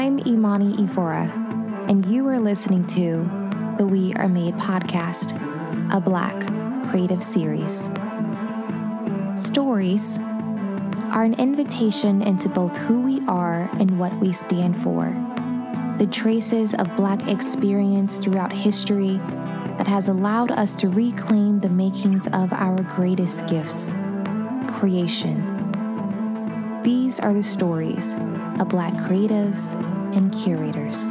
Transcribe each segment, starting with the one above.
I'm Imani Evora, and you are listening to the We Are Made podcast, a Black creative series. Stories are an invitation into both who we are and what we stand for, the traces of Black experience throughout history that has allowed us to reclaim the makings of our greatest gifts, creation. These are the stories of Black creatives and curators.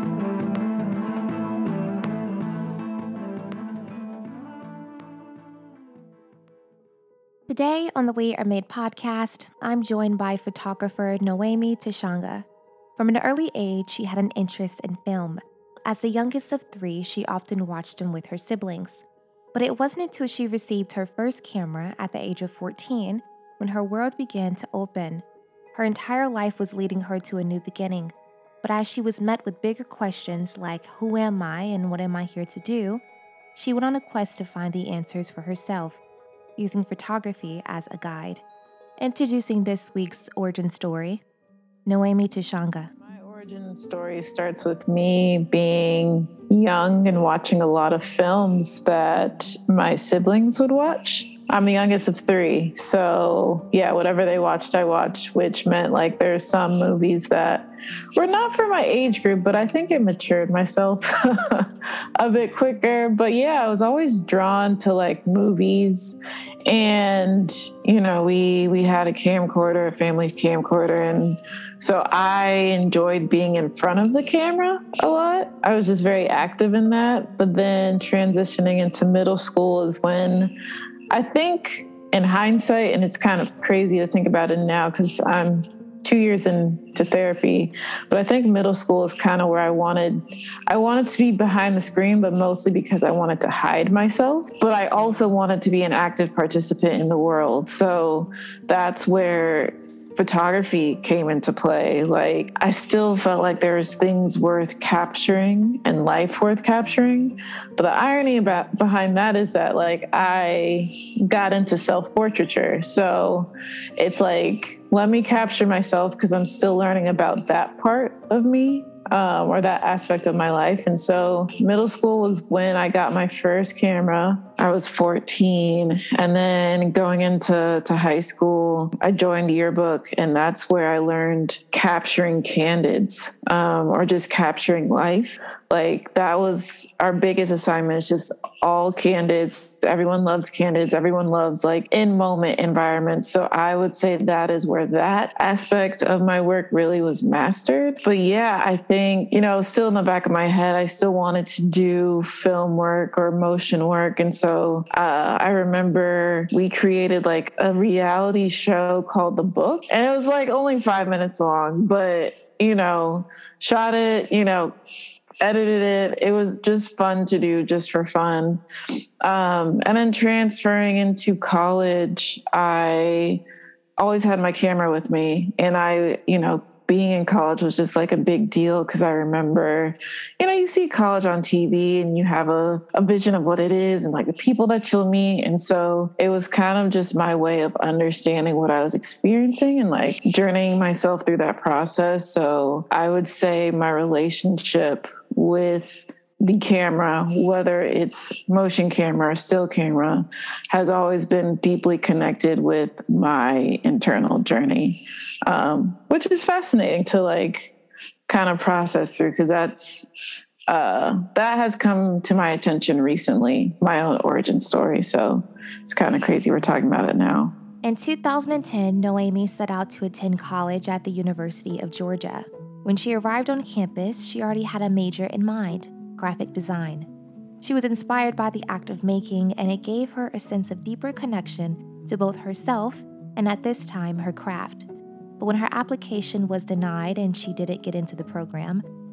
Today on the We Are Made podcast, I'm joined by photographer Noemi Tshanga. From an early age, she had an interest in film. As the youngest of three, she often watched them with her siblings. But it wasn't until she received her first camera at the age of 14 when her world began to open. Her entire life was leading her to a new beginning. But as she was met with bigger questions like, who am I and what am I here to do? She went on a quest to find the answers for herself, using photography as a guide. Introducing this week's origin story, Noemi Tshanga. My origin story starts with me being young and watching a lot of films that my siblings would watch. I'm the youngest of three, so yeah, whatever they watched, I watched, which meant like there's some movies that were not for my age group, but I think it matured myself a bit quicker. But yeah, I was always drawn to like movies. And, you know, we had a camcorder, a family camcorder. And so I enjoyed being in front of the camera a lot. I was just very active in that. But then transitioning into middle school is when I think in hindsight, and it's kind of crazy to think about it now because I'm 2 years into therapy, but I think middle school is kind of where I wanted to be behind the screen, but mostly because I wanted to hide myself. But I also wanted to be an active participant in the world. So that's where photography came into play. Like, I still felt like there was things worth capturing and life worth capturing. But the irony behind that is that like I got into self-portraiture. So it's like, let me capture myself because I'm still learning about that part of me. Or that aspect of my life. And so middle school was when I got my first camera. I was 14. And then going into high school, I joined Yearbook, and that's where I learned capturing candids, or just capturing life. Like, that was our biggest assignment. It's just all candids. Everyone loves candids. Everyone loves like in-moment environments. So I would say that is where that aspect of my work really was mastered. But yeah, I think, you know, still in the back of my head, I still wanted to do film work or motion work. And so I remember we created like a reality show called The Book. And it was like only 5 minutes long, but, you know, shot it, you know, edited it. It was just fun to do, just for fun. And then transferring into college, I always had my camera with me. And I, you know, being in college was just like a big deal because I remember, you know, you see college on TV and you have a vision of what it is and like the people that you'll meet. And so it was kind of just my way of understanding what I was experiencing and like journeying myself through that process. So I would say my relationship with the camera, whether it's motion camera or still camera, has always been deeply connected with my internal journey, which is fascinating to like kind of process through because that has come to my attention recently, my own origin story. So it's kind of crazy we're talking about it now. In 2010, Noemi set out to attend college at the University of Georgia. When she arrived on campus, she already had a major in mind: graphic design. She was inspired by the act of making, and it gave her a sense of deeper connection to both herself and, at this time, her craft. But when her application was denied and she didn't get into the program,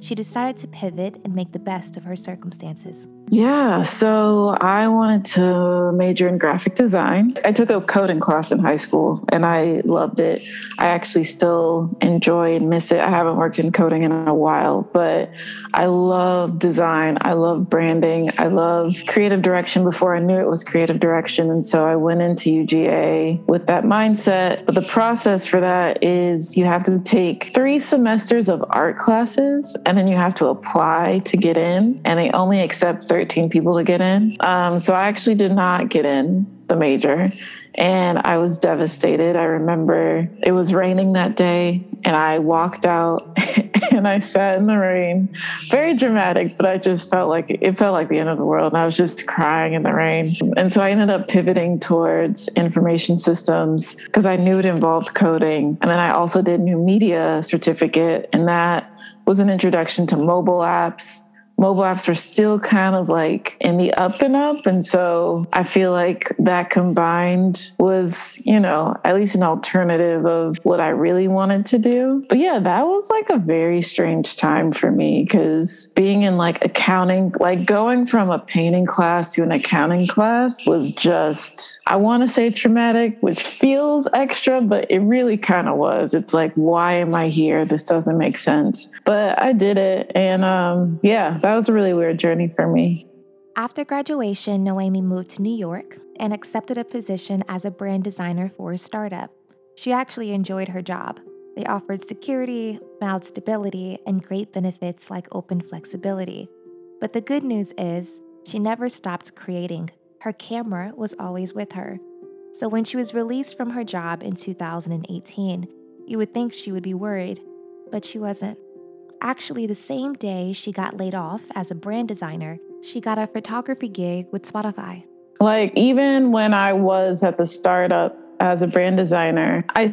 she decided to pivot and make the best of her circumstances. Yeah, so I wanted to major in graphic design. I took a coding class in high school and I loved it. I actually still enjoy and miss it. I haven't worked in coding in a while, but I love design. I love branding. I love creative direction before I knew it was creative direction. And so I went into UGA with that mindset. But the process for that is you have to take 3 semesters of art classes and then you have to apply to get in. And they only accept 13 people to get in. So I actually did not get in the major and I was devastated. I remember it was raining that day and I walked out and I sat in the rain. Very dramatic, but I just felt like the end of the world. And I was just crying in the rain. And so I ended up pivoting towards information systems because I knew it involved coding. And then I also did new media certificate, and that was an introduction to mobile apps. Mobile apps were still kind of like in the up and up. And so I feel like that combined was, at least an alternative of what I really wanted to do. But yeah, that was like a very strange time for me because being in like accounting, like going from a painting class to an accounting class was just, I want to say traumatic, which feels extra, but it really kind of was. It's like, why am I here? This doesn't make sense. But I did it. And that was a really weird journey for me. After graduation, Noemi moved to New York and accepted a position as a brand designer for a startup. She actually enjoyed her job. They offered security, mild stability, and great benefits like open flexibility. But the good news is, she never stopped creating. Her camera was always with her. So when she was released from her job in 2018, you would think she would be worried, but she wasn't. Actually, the same day she got laid off as a brand designer, she got a photography gig with Spotify. Like, even when I was at the startup as a brand designer, I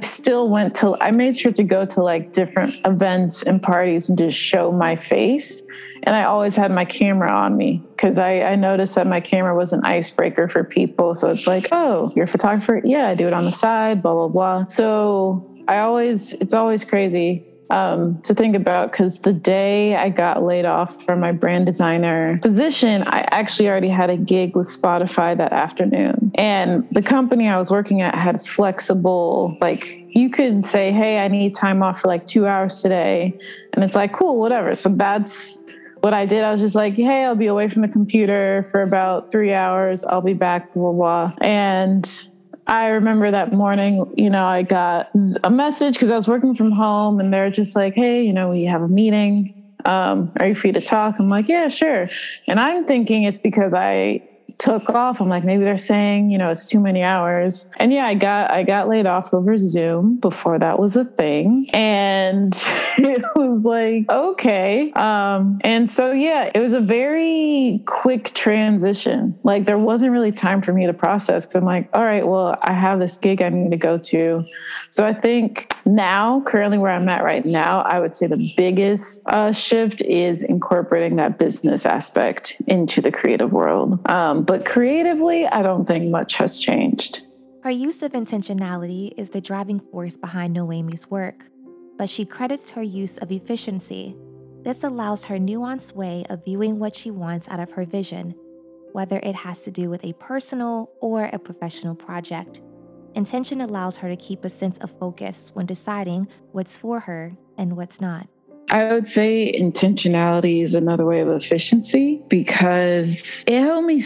made sure to go to like different events and parties and just show my face. And I always had my camera on me because I noticed that my camera was an icebreaker for people. So it's like, oh, you're a photographer? Yeah, I do it on the side, blah, blah, blah. So it's always crazy to think about, because the day I got laid off from my brand designer position, I actually already had a gig with Spotify that afternoon. And the company I was working at had flexible, like, you could say, hey, I need time off for like 2 hours today. And it's like, cool, whatever. So that's what I did. I was just like, hey, I'll be away from the computer for about 3 hours. I'll be back, blah, blah, blah. And I remember that morning, I got a message because I was working from home and they're just like, hey, we have a meeting. Are you free to talk? I'm like, yeah, sure. And I'm thinking it's because I took off. I'm like, maybe they're saying, it's too many hours. And yeah, I got laid off over Zoom before that was a thing. And it was like, okay. And so, yeah, it was a very quick transition. Like, there wasn't really time for me to process because I'm like, all right, well, I have this gig I need to go to. So I think now, currently where I'm at right now, I would say the biggest shift is incorporating that business aspect into the creative world. But creatively, I don't think much has changed. Her use of intentionality is the driving force behind Noemi's work, but she credits her use of efficiency. This allows her nuanced way of viewing what she wants out of her vision, whether it has to do with a personal or a professional project. Intention allows her to keep a sense of focus when deciding what's for her and what's not. I would say intentionality is another way of efficiency because it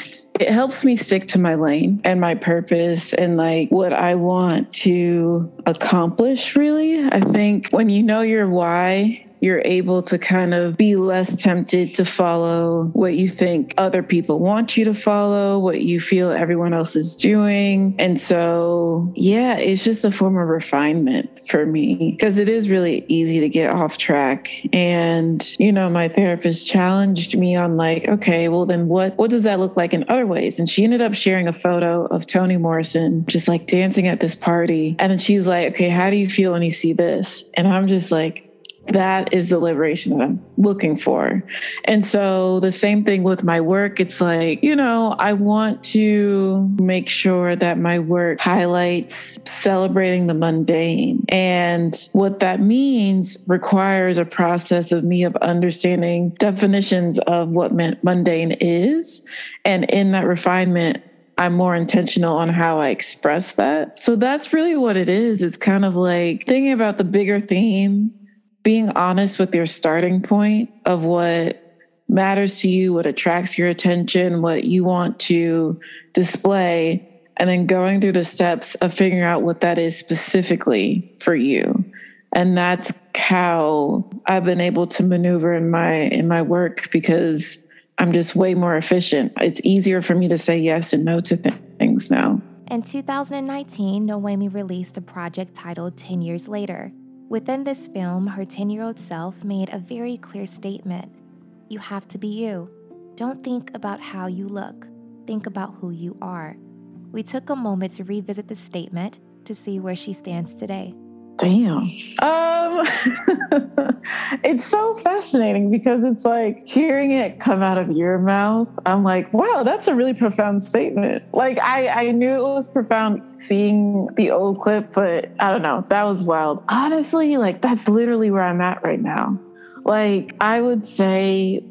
helps me stick to my lane and my purpose and like what I want to accomplish, really. I think when you know your why, you're able to kind of be less tempted to follow what you think other people want you to follow, what you feel everyone else is doing. And so, yeah, it's just a form of refinement for me because it is really easy to get off track. And, my therapist challenged me on like, okay, well then what does that look like in other ways? And she ended up sharing a photo of Toni Morrison just like dancing at this party. And then she's like, okay, how do you feel when you see this? And I'm just like, that is the liberation that I'm looking for. And so the same thing with my work. It's like, I want to make sure that my work highlights celebrating the mundane. And what that means requires a process of me of understanding definitions of what mundane is. And in that refinement, I'm more intentional on how I express that. So that's really what it is. It's kind of like thinking about the bigger theme, being honest with your starting point of what matters to you, what attracts your attention, what you want to display, and then going through the steps of figuring out what that is specifically for you. And that's how I've been able to maneuver in my work, because I'm just way more efficient. It's easier for me to say yes and no to things now. In 2019, Noemi released a project titled 10 Years Later. Within this film, her 10-year-old self made a very clear statement. You have to be you. Don't think about how you look. Think about who you are. We took a moment to revisit the statement to see where she stands today. Damn. It's so fascinating because it's like hearing it come out of your mouth. I'm like, wow, that's a really profound statement. Like I knew it was profound seeing the old clip, but I don't know. That was wild. Honestly, like that's literally where I'm at right now. Like I would say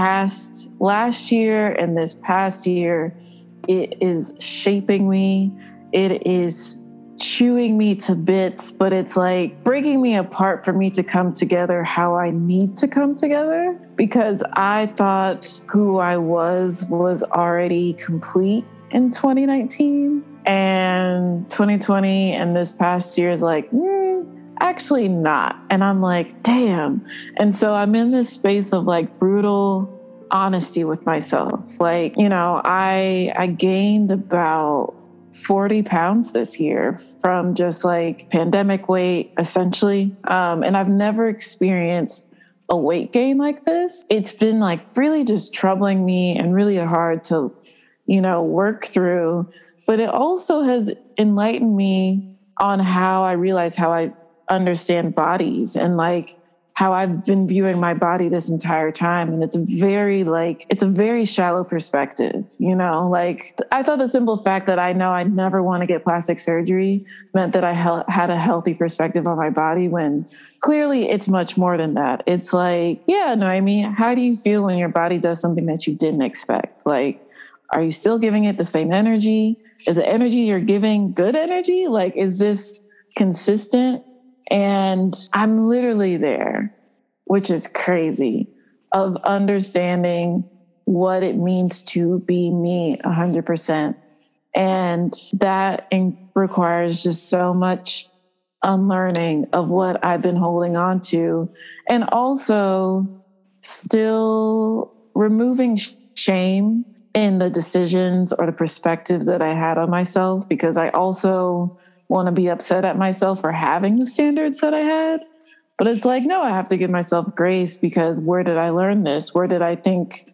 last year and this past year, it is shaping me. It is chewing me to bits, but it's like breaking me apart for me to come together how I need to come together, because I thought who I was already complete in 2019, and 2020 and this past year is like, actually not. And I'm like, damn. And so I'm in this space of like brutal honesty with myself. Like, I gained about 40 pounds this year from just like pandemic weight, essentially. And I've never experienced a weight gain like this. It's been like really just troubling me and really hard to, work through. But it also has enlightened me on how I realize how I understand bodies and like how I've been viewing my body this entire time. And it's a very shallow perspective, like I thought the simple fact that I know I'd never want to get plastic surgery meant that I had a healthy perspective on my body, when clearly it's much more than that. It's like, yeah, Noemi, how do you feel when your body does something that you didn't expect? Like, are you still giving it the same energy? Is the energy you're giving good energy? Like, is this consistent? And I'm literally there, which is crazy, of understanding what it means to be me 100%. And that requires just so much unlearning of what I've been holding on to, and also still removing shame in the decisions or the perspectives that I had on myself, because I also want to be upset at myself for having the standards that I had. But it's like, no, I have to give myself grace, because where did I learn this? Where did I think,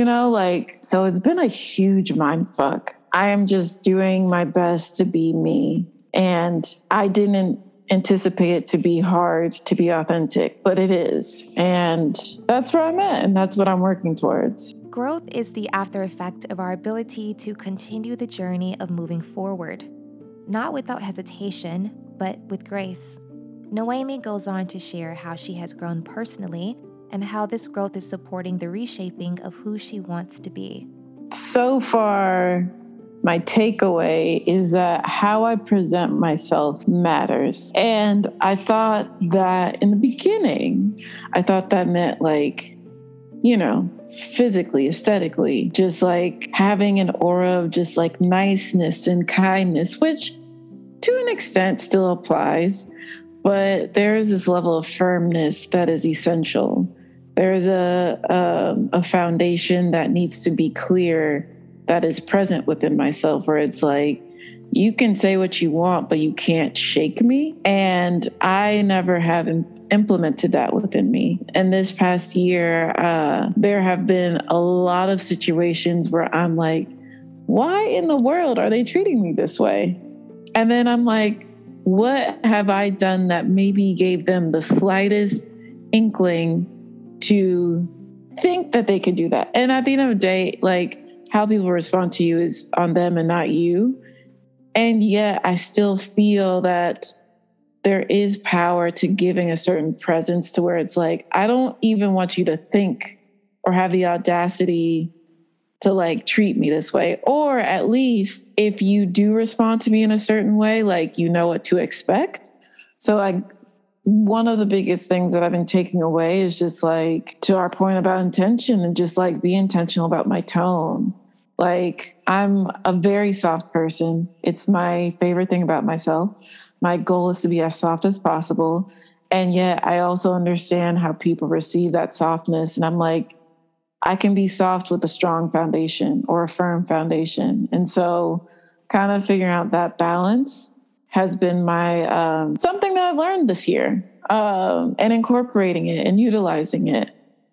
so it's been a huge mind fuck. I am just doing my best to be me. And I didn't anticipate it to be hard to be authentic, but it is. And that's where I'm at. And that's what I'm working towards. Growth is the after effect of our ability to continue the journey of moving forward. Not without hesitation, but with grace. Noemi goes on to share how she has grown personally and how this growth is supporting the reshaping of who she wants to be. So far, my takeaway is that how I present myself matters. And I thought that in the beginning, that meant like, physically, aesthetically, just like having an aura of just like niceness and kindness, which to an extent still applies, but there is this level of firmness that is essential. There is a foundation that needs to be clear, that is present within myself, where it's like, you can say what you want, but you can't shake me. And I never have implemented that within me. And this past year, there have been a lot of situations where I'm like, why in the world are they treating me this way? And then I'm like, what have I done that maybe gave them the slightest inkling to think that they could do that. And at the end of the day, like, how people respond to you is on them and not you. And yet I still feel that there is power to giving a certain presence to where it's like, I don't even want you to think or have the audacity to like treat me this way. Or at least if you do respond to me in a certain way, like, you know what to expect. So like, one of the biggest things that I've been taking away is just like, to our point about intention, and just like be intentional about my tone. Like, I'm a very soft person. It's my favorite thing about myself. My goal is to be as soft as possible. And yet I also understand how people receive that softness. And I'm like, I can be soft with a strong foundation or a firm foundation. And so kind of figuring out that balance has been my something that I've learned this year, and incorporating it and utilizing it.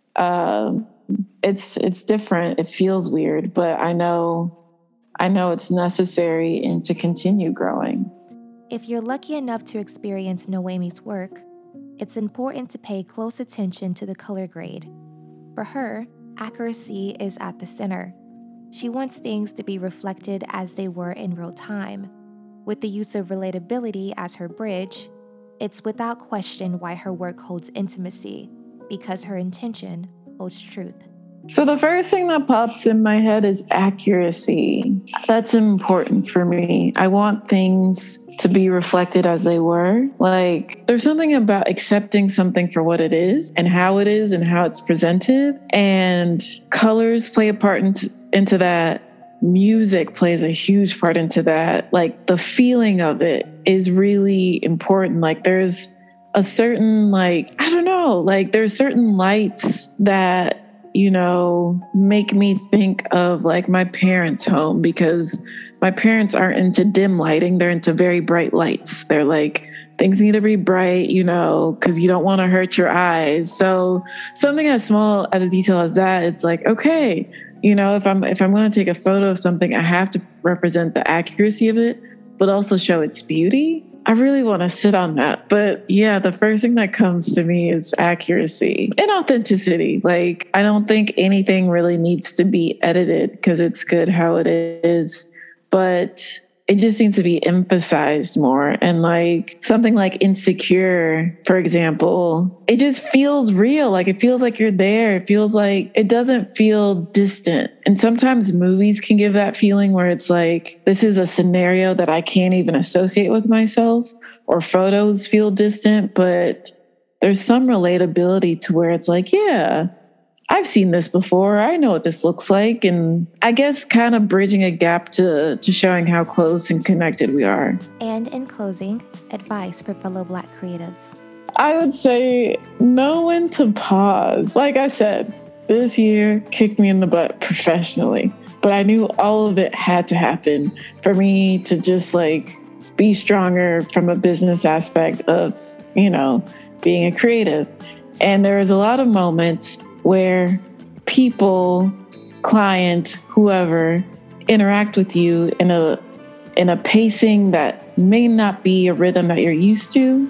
It's different. It feels weird, but I know it's necessary and to continue growing. If you're lucky enough to experience Noemi's work, it's important to pay close attention to the color grade. For her, accuracy is at the center. She wants things to be reflected as they were in real time. With the use of relatability as her bridge, it's without question why her work holds intimacy, because her intention holds truth. So the first thing that pops in my head is accuracy. That's important for me. I want things to be reflected as they were. Like, there's something about accepting something for what it is and how it's presented. And colors play a part into that. Music plays a huge part into that. Like, the feeling of it is really important. Like, there's a certain, like, I don't know, like, there's certain lights that, you know, make me think of like my parents' home, because my parents aren't into dim lighting. They're into very bright lights. They're like, things need to be bright, you know, because you don't want to hurt your eyes. So something as small as a detail as that, it's like, okay, you know, if I'm going to take a photo of something, I have to represent the accuracy of it, but also show its beauty. I really want to sit on that. But yeah, the first thing that comes to me is accuracy and authenticity. Like, I don't think anything really needs to be edited because it's good how it is, but it just needs to be emphasized more. And like something like Insecure, for example, it just feels real. Like, it feels like you're there. It feels like it doesn't feel distant. And sometimes movies can give that feeling where it's like, this is a scenario that I can't even associate with myself, or photos feel distant, but there's some relatability to where it's like, yeah, I've seen this before. I know what this looks like. And I guess kind of bridging a gap to showing how close and connected we are. And in closing, advice for fellow Black creatives. I would say know when to pause. Like I said, this year kicked me in the butt professionally, but I knew all of it had to happen for me to just like be stronger from a business aspect of, you know, being a creative. And there was a lot of moments where people, clients, whoever, interact with you in a pacing that may not be a rhythm that you're used to,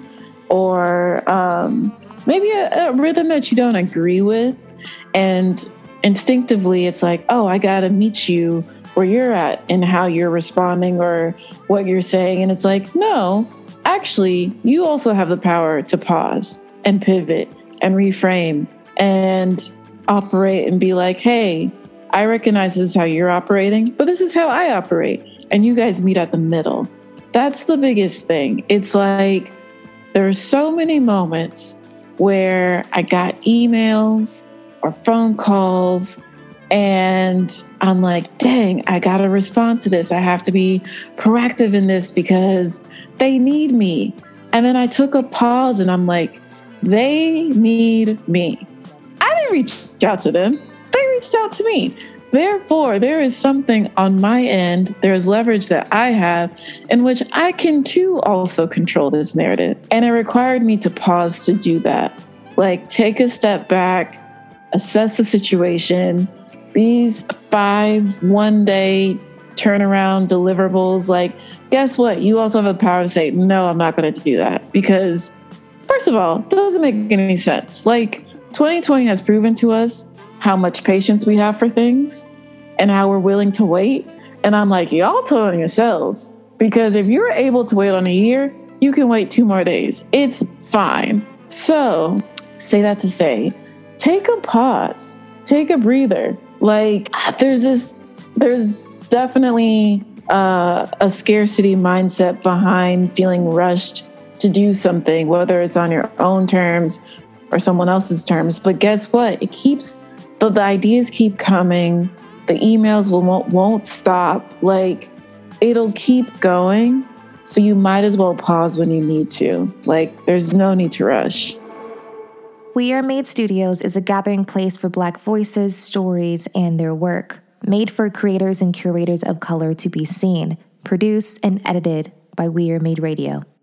or maybe a rhythm that you don't agree with. And instinctively, it's like, oh, I got to meet you where you're at and how you're responding or what you're saying. And it's like, no, actually, you also have the power to pause and pivot and reframe and operate and be like, hey, I recognize this is how you're operating, but this is how I operate. And you guys meet at the middle. That's the biggest thing. It's like, there are so many moments where I got emails or phone calls and I'm like, dang, I got to respond to this. I have to be proactive in this because they need me. And then I took a pause and I'm like, they need me. I didn't reach out to them. They reached out to me. Therefore, there is something on my end, there's leverage that I have in which I can too also control this narrative. And it required me to pause to do that. Like, take a step back, assess the situation. These 5 one-day turnaround deliverables, like, guess what? You also have the power to say, no, I'm not going to do that. Because, for first of all, it doesn't make any sense. Like, 2020 has proven to us how much patience we have for things and how we're willing to wait. And I'm like, y'all telling yourselves, because if you're able to wait on a year, you can wait 2 more days. It's fine. So say that to say, take a pause, take a breather. Like, there's definitely a scarcity mindset behind feeling rushed to do something, whether it's on your own terms or someone else's terms. But guess what? It keeps the ideas keep coming. The emails won't stop. Like, it'll keep going. So you might as well pause when you need to. Like, there's no need to rush. We Are Made Studios is a gathering place for Black voices, stories, and their work, made for creators and curators of color to be seen, produced and edited by We Are Made Radio.